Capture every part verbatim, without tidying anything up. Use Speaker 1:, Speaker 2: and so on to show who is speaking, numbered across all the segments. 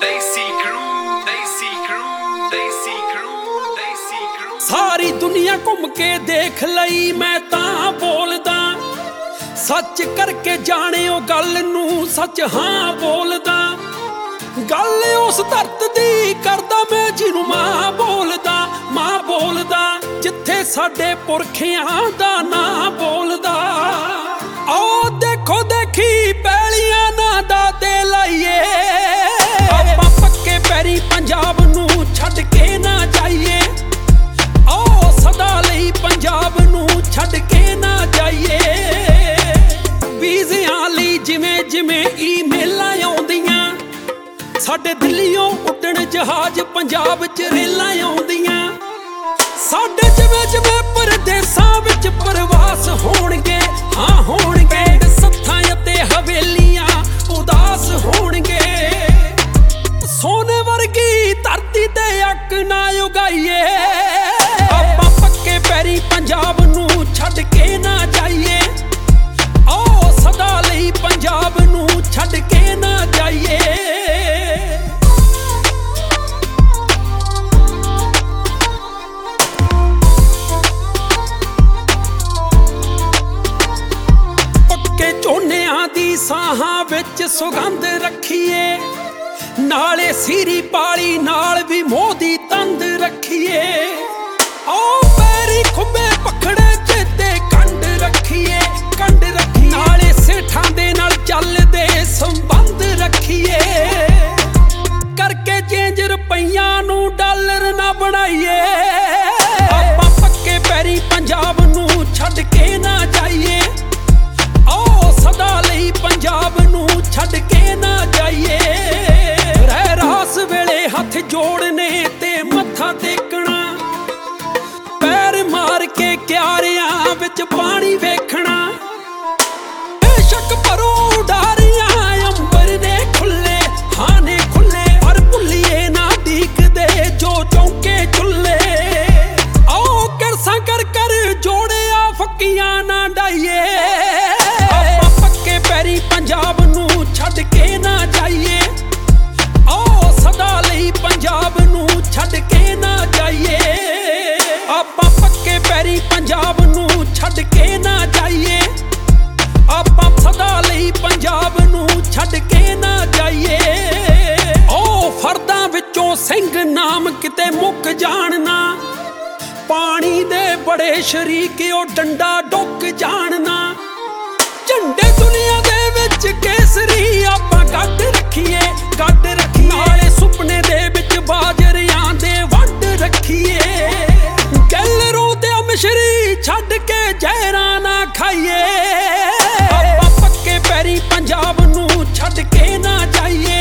Speaker 1: सारी दुनिया घूम के देख लई मैं तां बोलदा, सच करके जाने ओ गल नूं सच हां बोलदा। गल उस धरत दी करदा मैं जिन्नू मां बोलदा, मां बोलदा जिथे साडे पुरखियां दा नां बोलदा। आओ देखो देखी पैलियां ना दाते लाइए, आपां पक्के पैरी पंजाब नूं छड्ड के ना जाइए। आओ सदा लई पंजाब नूं छड्ड के ना जाइए। वीज़ियां लई जिवें जिवें ईमेलां आउंदियां, साडे दिल्लियों उड्डण जहाज पंजाब च रेलां आउंदियां। साडे जिवें जिवें परदेसां विच प्रवास होणगे, हाँ होणगे। सत्थां अते हवेलियां उदास होणगे। सोने वर्गी धरती ते अक ना उगाइए, आपां पक्के पैरी पंजाब नूं छड्ड के ना जाइए। आओ सदा लई पंजाब नूं छड्ड के ना जाइए। पक्के झोनियां दी साहां विच सुगंध रखिए, नाले सीरी पाली नाल भी मोदी तंद रखिए। आओ पैरी खुबे पखड़े चेते कंड रखिए, कंड रखिए। नाले सेठां दे नाल चलदे संबंध रखिए। करके चेंज रुपइयां नूं डॉलर ना बनाइए, आपां पक्के पैरी पंजाब नूं छड्ड के ना जाइए। आओ सदा लई पंजाब नूं छड्ड के ना जाइए। रहरास वेले हथ जोड़ने ते मत्था टेकना, पैर मार के क्यारियां विच पानी वेखना। बेशक भरो उडारियां अंबर ने खुले, हाँ ने खुले। पर भुल्लिए ना डीकदे जो चौके चुल्ले। आओ करसा कर कर जोड़िया फक्कियां ना डाइए, आपां पक्के पैरी पंजाब नूं छड्ड के ना जाइए। आओ सदा लई पंजाब नूं छड्ड के ना जाइए। आपां पक्के पैरी पंजाब नूं छड्ड के ना जाइए। आपां सदा लई पंजाब नूं छड्ड के ना जाइए। ओ फरदां विचों सिंह नाम किते मुक जानना, पानी दे बड़े शरीक ओ डंडा डुक जानना। झंडे दुनिया दे विच केसरी आपां गड्ड रखिए, गड्ड रखिए। नाले सुपने दे विच बाजरियां दे वंड रखिए। गैलरों ते मिश्री छड्ड के जहरां ना खाइए, आपां पक्के पैरी पंजाब नूं छड्ड के ना जाइए।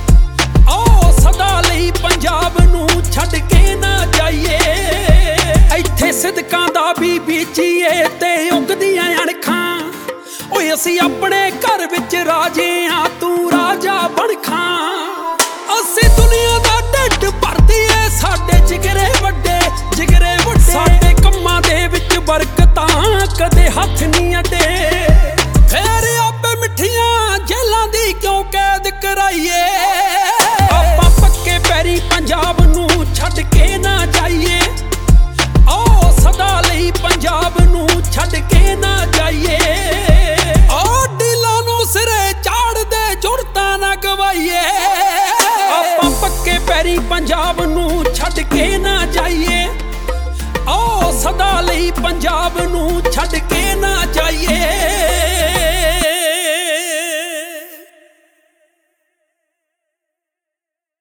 Speaker 1: आओ सदा लई पंजाब नूं छड्ड के ना जाइए। इत्थे सिदकां दा भी बीजीए ते उगदियां अणखां। ओए असी अपने घर विच राजे हाँ, तू राजा बण खां। असी दुनिया दा ढिड भरदीए, साडे जिगरे वड्डे, जिगरे वड्डे। साडे कम्मां दे विच बरकतां कदे हथ नहीं अड्डे। फेर आपे मिठियां जेलां दी क्यों कैद कराइए, आपां पक्के पैरी पंजाब नूं छड्ड के ना जाइए। आओ सदा लई पंजाब नूं छड्ड के ना जाइए। आपां पक्के पैरी पंजाब नूं छड्ड के ना जाइए। आओ सदा लई पंजाब नूं छड्ड के ना जाइए।